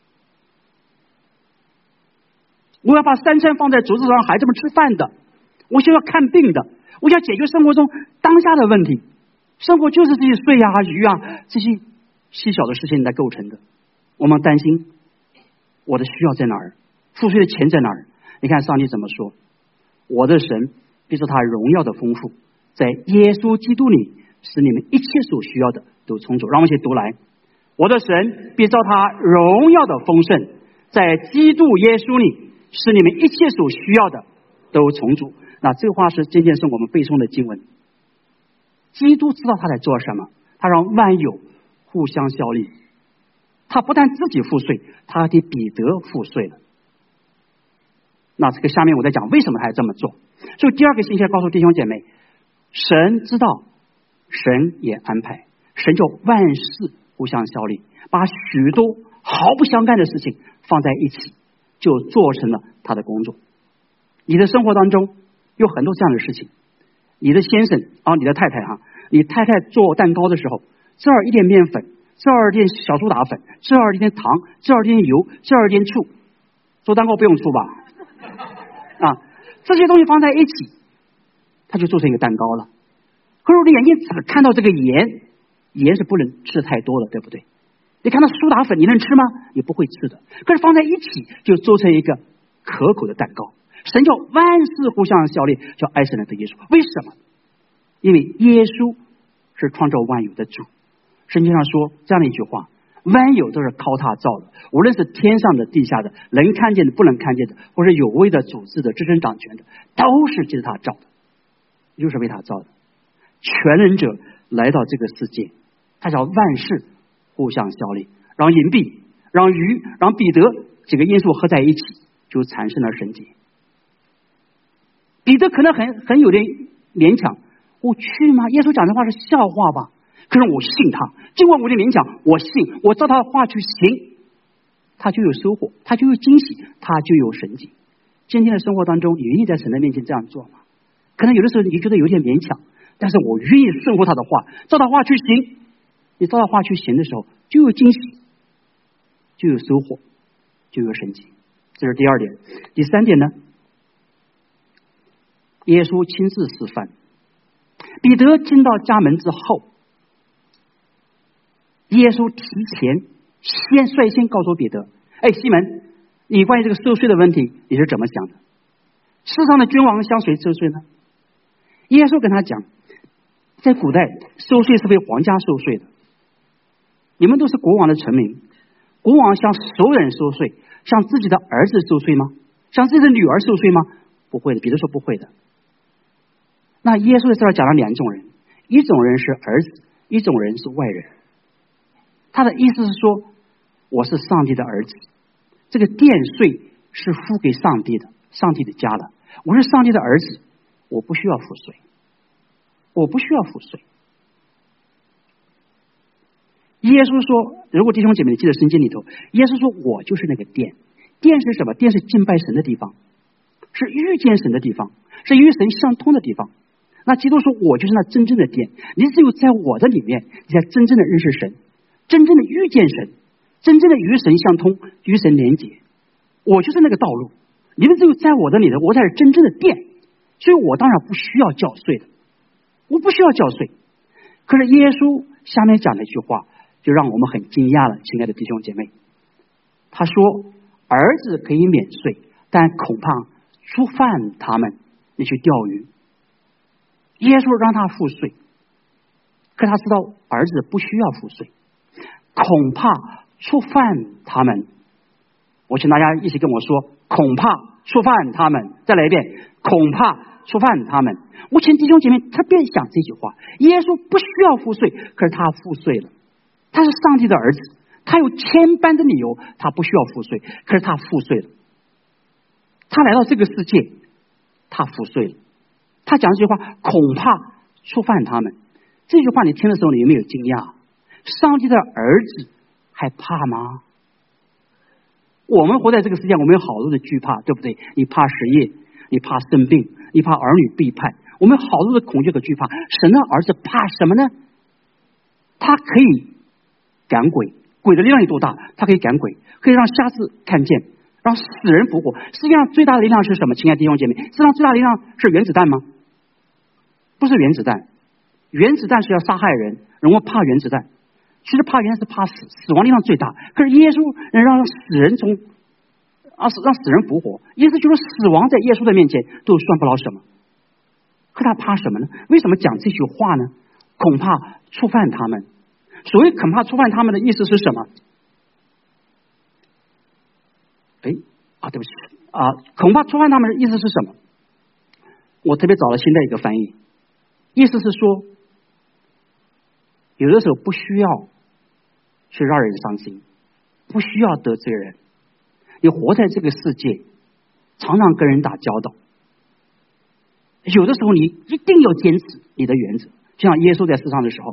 我要把三餐放在桌子上，孩子们吃饭的，我需要看病的，我要解决生活中当下的问题。生活就是这些税啊、鱼啊这些细小的事情来构成的。我们担心我的需要在哪儿，付税的钱在哪儿？你看上帝怎么说？我的神必使他荣耀的丰富，在耶稣基督里使你们一切所需要的都充足。让我们一起读来，我的神必照他荣耀的丰盛，在基督耶稣里使你们一切所需要的都充足。那这个话是今天是我们背诵的经文。基督知道他在做什么，他让万有互相效力。他不但自己付税，他还给彼得付税了。那这个下面我在讲为什么他要这么做。所以第二个信息告诉弟兄姐妹，神知道，神也安排，神叫万事互相效力，把许多毫不相干的事情放在一起，就做成了他的工作。你的生活当中有很多这样的事情，你的先生啊，你的太太哈，你太太做蛋糕的时候，这儿一点面粉，这儿一点小苏打粉，这儿一点糖，这儿一点油，这儿一点醋。做蛋糕不用醋吧？啊，这些东西放在一起，它就做成一个蛋糕了。可是你眼睛只看到这个盐，盐是不能吃太多的，对不对？你看到苏打粉，你能吃吗？你不会吃的。可是放在一起，就做成一个可口的蛋糕。神叫万事互相效力，叫爱神的得益处。为什么？因为耶稣是创造万有的主。圣经上说这样的一句话，万有都是靠他造的，无论是天上的地下的，能看见的不能看见的，或者有位的主治的支撑掌权的，都是借着他造的，又是为他造的。全能者来到这个世界，他叫万事互相效力，让银币、让鱼、让彼得几个因素合在一起，就产生了神迹。彼得可能很很有点勉强，我去吗？耶稣讲的话是笑话吧？可是我信他，尽管我有点勉强，我信，我照他的话去行，他就有收获，他就有惊喜，他就有神迹。今天的生活当中，你愿意在神的面前这样做吗？可能有的时候你觉得有点勉强，但是我愿意顺服他的话，照他话去行。你照他话去行的时候，就有惊喜。 就有收获，就有神迹。这是第二点。第三点呢，耶稣亲自示范。彼得进到家门之后，耶稣提前先率先告诉彼得，哎，西门，你关于这个收税的问题你是怎么想的？世上的君王向谁收税呢？耶稣跟他讲，在古代收税是为皇家收税的，你们都是国王的臣民，国王向所有人收税，向自己的儿子收税吗？向自己的女儿收税吗？不会的。彼得说不会的。那耶稣在这儿讲了两种人，一种人是儿子，一种人是外人。他的意思是说，我是上帝的儿子，这个殿税是付给上帝的，上帝的家的。我是上帝的儿子，我不需要付税，我不需要付税。耶稣说，如果弟兄姐妹记得圣经里头，耶稣说我就是那个殿。殿是什么？殿是敬拜神的地方，是遇见神的地方，是与神相通的地方。那基督说我就是那真正的殿，你只有在我的里面，你才真正的认识神，真正的遇见神，真正的与神相通，与神连结。我就是那个道路，你们只有在我的里头，我才是真正的殿。所以我当然不需要缴税的，我不需要缴税。可是耶稣下面讲了一句话，就让我们很惊讶了，亲爱的弟兄姐妹。他说，儿子可以免税，但恐怕触犯他们，你去钓鱼。耶稣让他付税，可他知道儿子不需要付税，恐怕触犯他们。我请大家一起跟我说，恐怕触犯他们。再来一遍，恐怕触犯他们。我请弟兄姐妹特别想这句话，耶稣不需要付税，可是他付税了。他是上帝的儿子，他有千般的理由，他不需要付税，可是他付税了。他来到这个世界，他付税了。他讲这句话，恐怕触犯他们。这句话你听的时候，你有没有惊讶？上帝的儿子还怕吗？我们活在这个世界，我们有好多的惧怕，对不对？你怕失业，你怕生病，你怕儿女背叛，我们有好多的恐惧和惧怕。神的儿子怕什么呢？他可以赶鬼，鬼的力量有多大？他可以赶鬼，可以让瞎子看见，让死人复活。世界上最大的力量是什么？亲爱的弟兄姐妹，世界上最大的力量是原子弹吗？不是原子弹，原子弹是要杀害人，人们怕原子弹。其实怕原来是怕死，死亡力量最大。可是耶稣能让死人从啊让死人复活，意思就是死亡在耶稣的面前都算不了什么。可他怕什么呢？为什么讲这句话呢？恐怕触犯他们。所谓恐怕触犯他们的意思是什么？哎啊，对不起啊，恐怕触犯他们的意思是什么？我特别找了新的一个翻译，意思是说，有的时候不需要去让人伤心，不需要得罪人。你活在这个世界，常常跟人打交道，有的时候你一定要坚持你的原则。就像耶稣在世上的时候，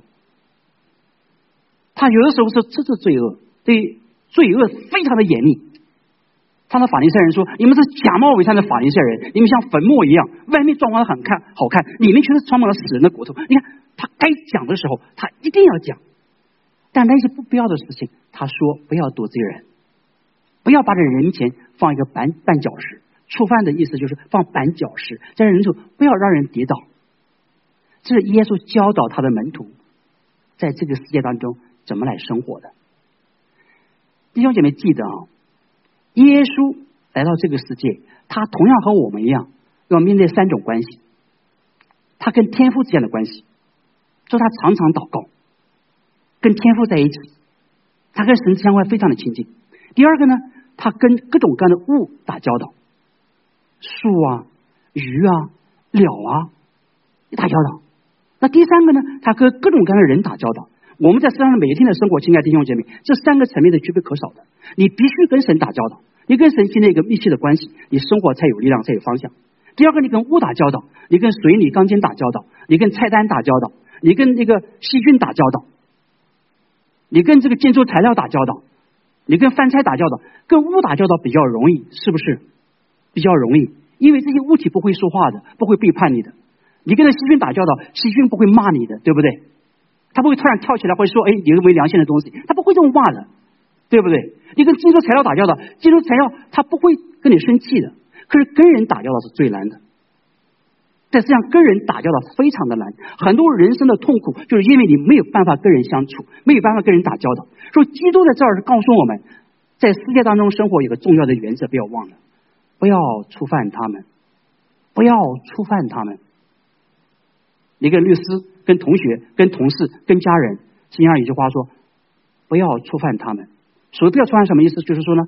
他有的时候是斥责罪恶，对罪恶非常的严厉。他的法利赛人说，你们是假冒伪善的法利赛人，你们像坟墓一样，外面装潢的很看好看，里面全是装满了死人的骨头。你看他该讲的时候他一定要讲，但那些不必要的事情他说不要得罪人，不要把在人前放一个绊绊脚石。触犯的意思就是放绊脚石，在人处不要让人跌倒。这是耶稣教导他的门徒在这个世界当中怎么来生活的。弟兄姐妹记得啊，耶稣来到这个世界，他同样和我们一样要面对三种关系。他跟天父之间的关系，说他常常祷告，跟天父在一起，他跟神相关非常的亲近。第二个呢，他跟各种各样的物打交道，树啊、鱼啊、鸟啊打交道。那第三个呢，他跟各种各样的人打交道。我们在世上的每一天的生活，亲爱的弟兄姐妹，这三个层面是绝不可少的。你必须跟神打交道，你跟神建立一个密切的关系，你生活才有力量，才有方向。第二个，你跟物打交道，你跟水泥钢筋打交道，你跟菜单打交道，你跟那个细菌打交道，你跟这个建筑材料打交道，你跟饭菜打交道。跟物打交道比较容易，是不是？比较容易，因为这些物体不会说话的，不会背叛你的。你跟着细菌打交道，细菌不会骂你的，对不对？他不会突然跳起来会说，哎，你有没有良心的东西？他不会这么骂的。 对不对？你跟金属材料打交道，金属材料它不会跟你生气的，可是跟人打交道是最难的。在世上跟人打交道非常的难，很多人生的痛苦就是因为你没有办法跟人相处，没有办法跟人打交道。所以基督在这儿是告诉我们，在世界当中生活有个重要的原则，不要忘了，不要触犯他们，不要触犯他们。你跟律师、跟同学、跟同事、跟家人，实际上有句话说，不要触犯他们。所谓不要触犯什么意思？就是说呢，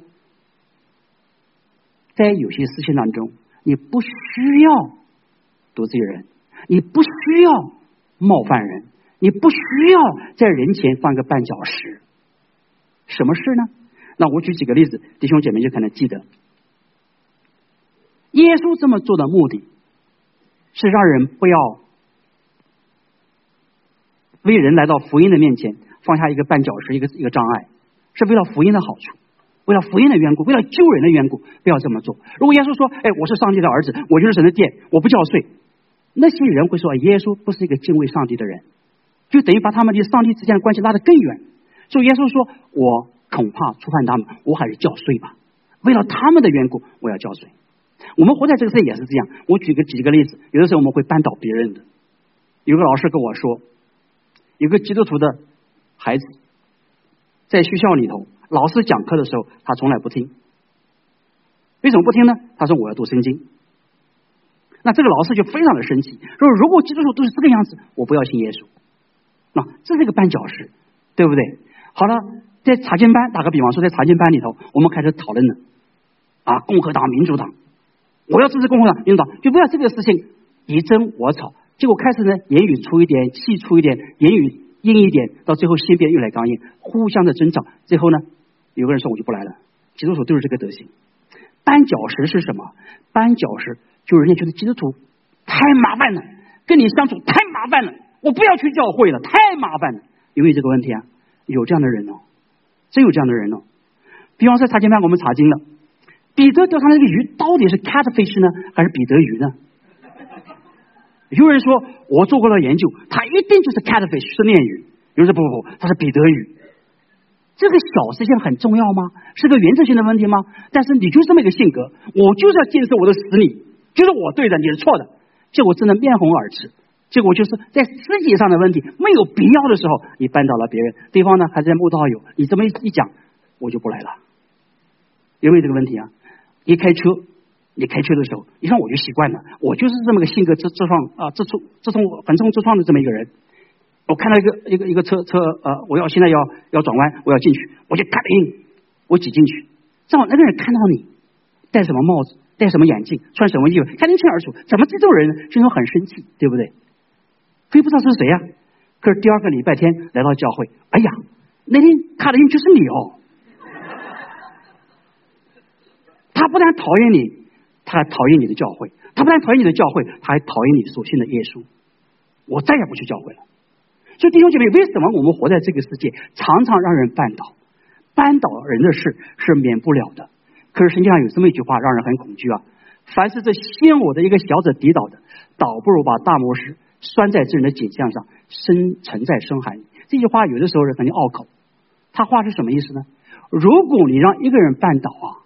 在有些事情当中，你不需要得罪人，你不需要冒犯人，你不需要在人前放个绊脚石。什么事呢？那我举几个例子，弟兄姐妹就可能记得。耶稣这么做的目的是让人不要为人来到福音的面前放下一个绊脚石，一个一个障碍，是为了福音的好处，为了福音的缘故，为了救人的缘故，不要这么做。如果耶稣说，哎，我是上帝的儿子，我就是神的殿，我不叫税，那些人会说，耶稣不是一个敬畏上帝的人，就等于把他们与上帝之间的关系拉得更远。所以耶稣说，我恐怕触犯他们，我还是叫税吧，为了他们的缘故，我要叫税。我们活在这个世界也是这样。我举个几个例子，有的时候我们会扳倒别人的。有个老师跟我说，有个基督徒的孩子在学校里头，老师讲课的时候他从来不听。为什么不听呢？他说我要读圣经。那这个老师就非常的生气，说如果基督徒都是这个样子，我不要信耶稣。那这是一个绊脚石，对不对？好了，在查经班，打个比方说，在查经班里头，我们开始讨论了啊，共和党、民主党，我要支持共和党、民主党，就为了这个事情你争我吵，结果开始呢，言语粗一点，气粗一点，言语硬一点，到最后心变越来越刚硬，互相的争吵，最后呢，有个人说我就不来了。基督徒都是这个德行。绊脚石是什么？绊脚石就是人家觉得基督徒太麻烦了，跟你相处太麻烦了，我不要去教会了，太麻烦了。有没有这个问题啊？有这样的人哦，真有这样的人哦。比方说查经班，我们查经了，彼得钓上那个鱼到底是 catfish 呢，还是彼得鱼呢？有人说我做过了研究，它一定就是 catfish 是鲶鱼。有人说不不不，它是彼得鱼。这个小事情很重要吗？是个原则性的问题吗？但是你就是这么一个性格，我就是要建设我的死你，就是我对的，你是错的，结果真的面红耳赤。结果就是在肢体上的问题，没有必要的时候你扳倒了别人，对方呢还在慕道友，你这么一讲我就不来了。有没有这个问题啊？一开车你开车的时候，你看我就习惯了，我就是这么个性格自自创啊自冲自冲横冲直撞的这么一个人。我看到一个一个一个车车呃，我要现在要要转弯，我要进去，我就咔的硬，我挤进去，正好那个人看到你戴什么帽子，戴什么眼镜，穿什么衣服，看得一清二楚，怎么这种人心中很生气，对不对？非不知道是谁呀、啊？可是第二个礼拜天来到教会，哎呀，那天卡的人就是你哦。他不但讨厌你，他还讨厌你的教会；他不但讨厌你的教会，他还讨厌你所信的耶稣。我再也不去教会了。所以弟兄姐妹，为什么我们活在这个世界，常常让人绊倒？绊倒人的事是免不了的。可是实际上有这么一句话让人很恐惧啊：凡是这先我的一个小子抵倒的，倒不如把大磨石拴在这人的颈项上，深沉在深海里。这句话有的时候是很拗口，他话是什么意思呢？如果你让一个人绊倒啊，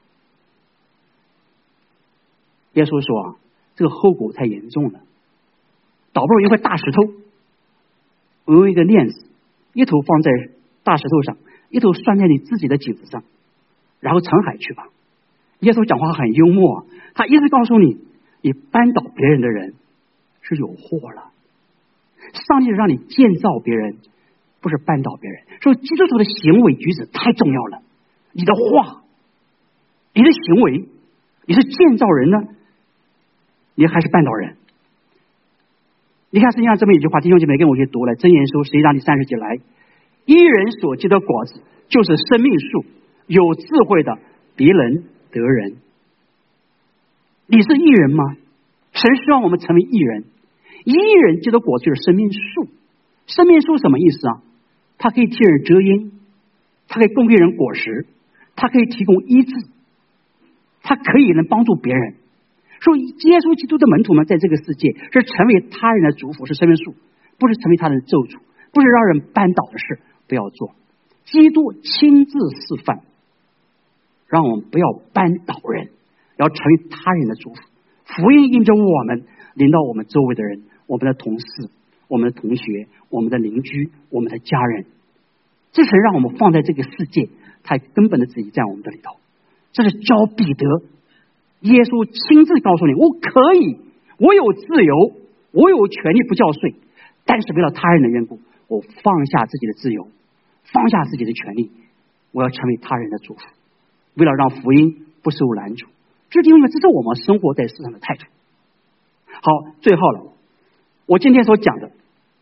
耶稣说啊，这个后果太严重了，倒不如一块大石头，我用一个链子，一头放在大石头上，一头拴在你自己的颈子上，然后沉海去吧。耶稣讲话很幽默、啊，他一直告诉你，你扳倒别人的人是有祸了。上帝让你建造别人，不是扳倒别人。所以基督徒的行为举止太重要了，你的话，你的行为，你是建造人呢，你还是绊倒人？你看，实际上这么一句话，弟兄姐妹跟我去读了《箴言书》十一章第三十节来，一人所结的果子就是生命树，有智慧的比人得人。你是义人吗？神希望我们成为义人。义人结的果子就是生命树。生命树什么意思啊？它可以替人遮阴，它可以供给人果实，它可以提供医治，它可以能帮助别人。所以耶稣基督的门徒们在这个世界是成为他人的祝福，是生命树，不是成为他人的咒诅，不是让人绊倒的事，不要做。 基督亲自示范，让我们不要扳倒人，要成为他人的祝福。福音因着我们临到我们周围的人，我们的同事，我们的同学，我们的邻居，我们的家人。这是让我们放在这个世界，他根本的旨意在我们的里头。这是教彼得，耶稣亲自告诉你，我可以，我有自由，我有权利不叫税，但是为了他人的缘故，我放下自己的自由，放下自己的权利，我要成为他人的祝福，为了让福音不受拦阻。这因为这是我们生活在世上的态度。好，最后了，我今天所讲的，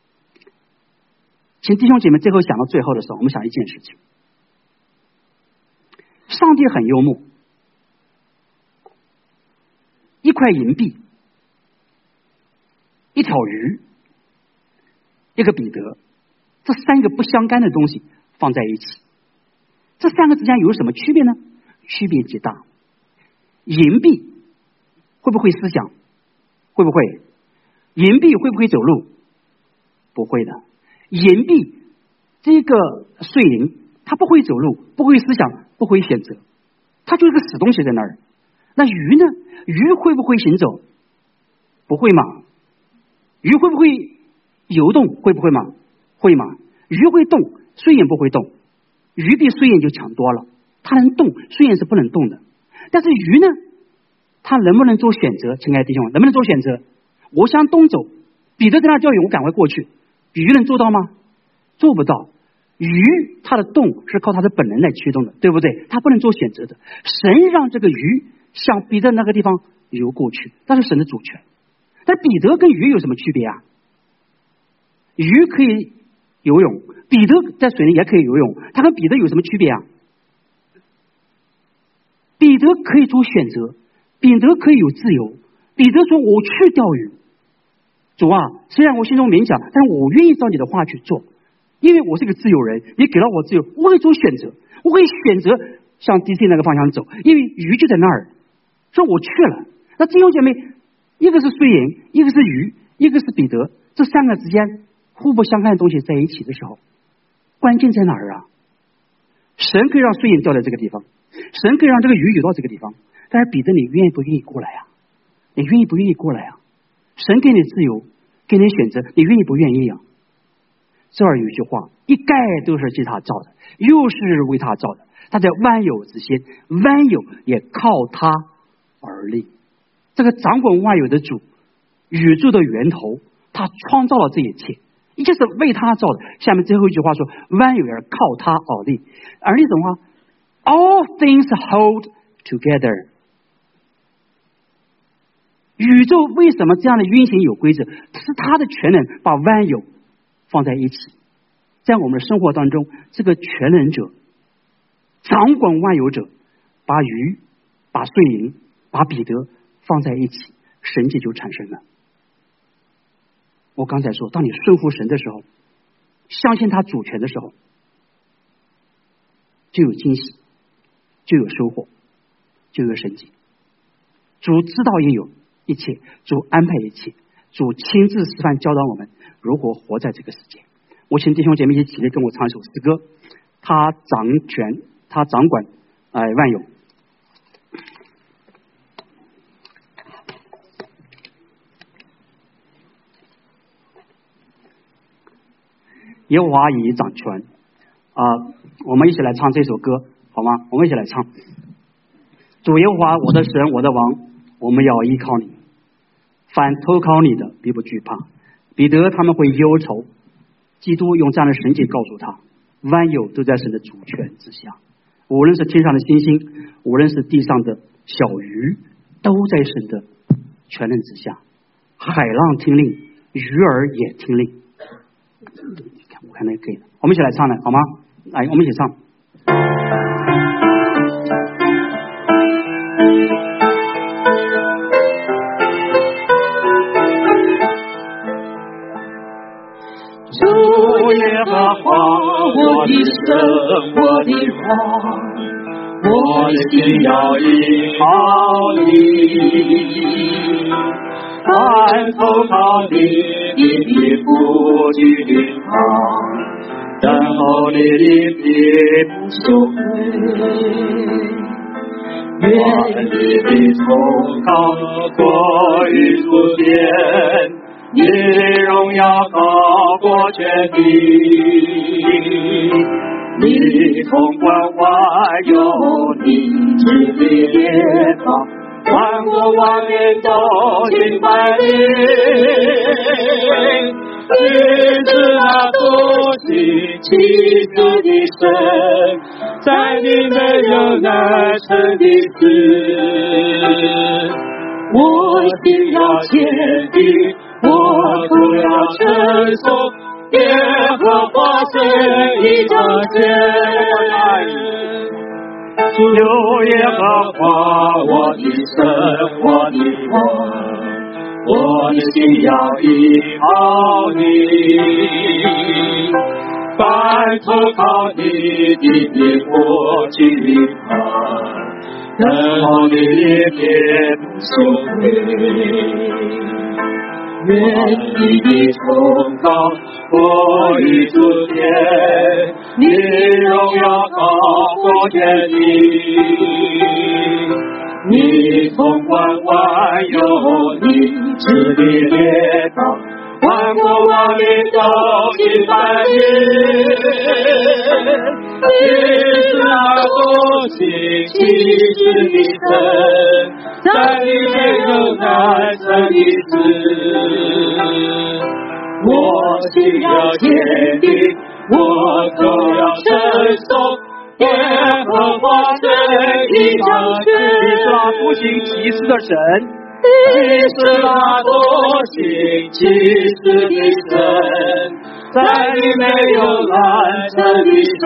请弟兄姐妹最后想到最后的时候，我们想一件事情：上帝很幽默，一块银币，一条鱼，一个彼得，这三个不相干的东西放在一起，这三个之间有什么区别呢？区别极大。银币会不会思想？会不会？银币会不会走路？不会的。银币这个碎银，它不会走路，不会思想，不会选择，它就一个死东西在那儿。那鱼呢？鱼会不会行走？不会嘛。鱼会不会游动？会不会嘛？会嘛。鱼会动，碎银不会动。鱼比碎银就强多了，它能动，碎银是不能动的。但是鱼呢，它能不能做选择？亲爱的弟兄，能不能做选择？我向东走，彼得在那叫远，我赶快过去。鱼能做到吗？做不到。鱼它的动是靠它的本能来驱动的，对不对？它不能做选择的。神让这个鱼向彼得那个地方游过去，那是神的主权。但彼得跟鱼有什么区别啊？鱼可以游泳，彼得在水里也可以游泳，他跟彼得有什么区别啊？彼得可以做选择，彼得可以有自由。彼得说：“我去钓鱼，主啊，虽然我心中勉强，但是我愿意照你的话去做，因为我是个自由人，你给了我自由，我会做选择，我会选择向 D C 那个方向走，因为鱼就在那儿。说我去了。那弟兄姐妹，一个是碎银，一个是鱼，一个是彼得，这三个之间互不相干的东西在一起的时候，关键在哪儿啊？神可以让碎银掉在这个地方，神可以让这个鱼游到这个地方，但是彼得，你愿意不愿意过来啊？你愿意不愿意过来啊？神给你自由，给你选择，你愿意不愿意啊？这儿有一句话，一概都是借他造的，又是为他造的。他在万有之先，万有也靠他而立。这个掌管万有的主，宇宙的源头，他创造了这一切，一切是为他造的。下面最后一句话说，万有也是靠他而立。而立什么话 ？All things hold together。宇宙为什么这样的运行有规则？是他的全能把万有放在一起。在我们的生活当中，这个全能者、掌管万有者，把鱼、把碎银、把彼得放在一起，神迹就产生了。我刚才说，当你顺服神的时候，相信他主权的时候，就有惊喜，就有收获，就有神迹。主知道也有一切，主安排一切，主亲自示范教导我们如何活在这个世界。我请弟兄姐妹一起来跟我唱一首诗歌，他掌权，他掌管呃万有。耶和华已掌权啊、呃！我们一起来唱这首歌好吗？我们一起来唱。主耶和华，我的神，我的王，我们要依靠你。凡投靠你的，必不惧怕。彼得他们会忧愁，基督用这样的神迹告诉他，万有都在神的主权之下，无论是天上的星星，无论是地上的小鱼，都在神的权能之下。海浪听令，鱼儿也听令。我看那可以了，我们一起来唱来好吗？来，我们一起唱。 主耶和华，我的神，我的王，我的心要依靠你。凡投靠你，你必不惧怕。然后你的贫穷贵，愿你的崇高过于诸天，你荣耀高过全地，你统管万有，你治理列邦，万国万民都敬拜你。你是那多行其事的神，在你没有难成的事。我心要坚定，我口要承受，耶和华是一张线。主耶和华，我的神，我的王，我的心要依靠你，凡投靠你的必获取他，等候你的别不羞愧。愿你的崇高过于诸天，你荣耀高过天地，你统管万有，你治理列邦，万国万民都敬拜你。你是那多行其事的神，在你没有难成的事。我心要坚定，我口要承受，耶和华是一张线。 你是那多行其事的神， 你是那多行其事的神，在你没有难成的事。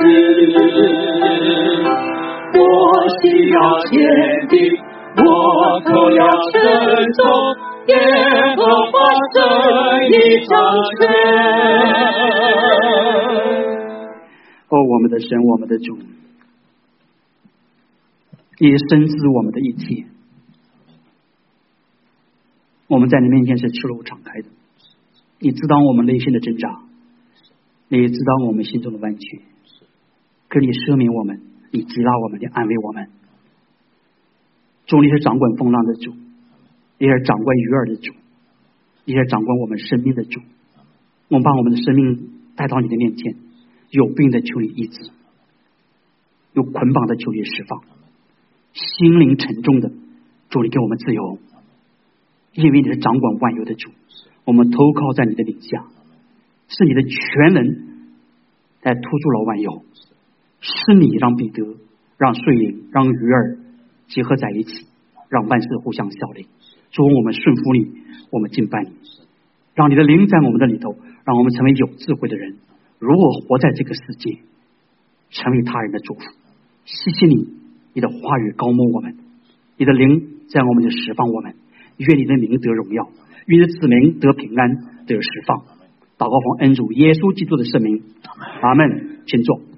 我心要坚定，我口要承受，耶和华是一张线。 哦，我们的神，我们的主，你深知我们的一切，我们在你面前是赤裸敞开的，你知道我们内心的挣扎，你也知道我们心中的弯曲，可你赦免我们，你接纳我们，你安慰我们。主，你是掌管风浪的主，你是掌管鱼儿的主，你是掌管我们生命的主。我们把我们的生命带到你的面前，有病的求你医治，有捆绑的求你释放，心灵沉重的主，你给我们自由，因为你是掌管万有的主，我们投靠在你的领下，是你的全能来突出了万有，是你让彼得、让税灵、让鱼儿结合在一起，让万事互相效力。主，我们顺服你，我们敬拜你，让你的灵在我们的里头，让我们成为有智慧的人，如何活在这个世界，成为他人的祝福。谢谢你，你的话语高摩我们，你的灵在我们的释放我们，愿你的名得荣耀，愿你的子民得平安得释放。祷告奉恩主耶稣基督的圣名，阿们。请坐。